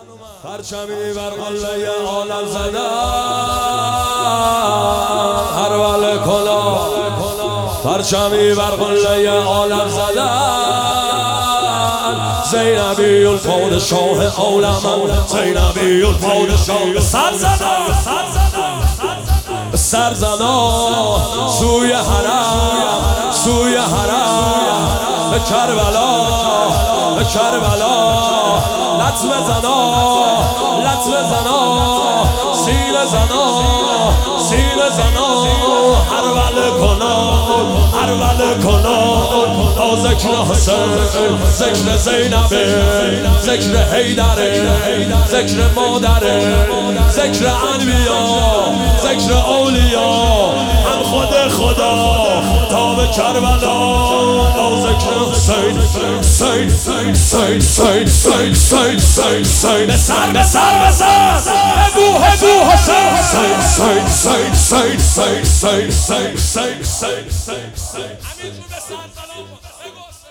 پرچمی بر قله عالم زدن هر ول کلا، پرچمی بر قله عالم زدن زینبی الپادشاه عالم، زینبی الپادشاه سر زدن سر زدن سوی حرم، سوی حرم به کربلا، به کربلا لط بزنا، لط بزنا سینه زنا، سینه زنا هر ول کنا، هر ول کنا تا ذکر حسین، ذکر زینبه، ذکر حیدره، ذکر مادره، ذکر انبیا، ذکر اولیا هم خود خدا تا به کربلا تا ذکر حسین، حسین حسین حسین حسین حسین حسین به سر به سر به سر ابو ابو حسین حسین حسین حسین حسین حسین حسین حسین حسین حسین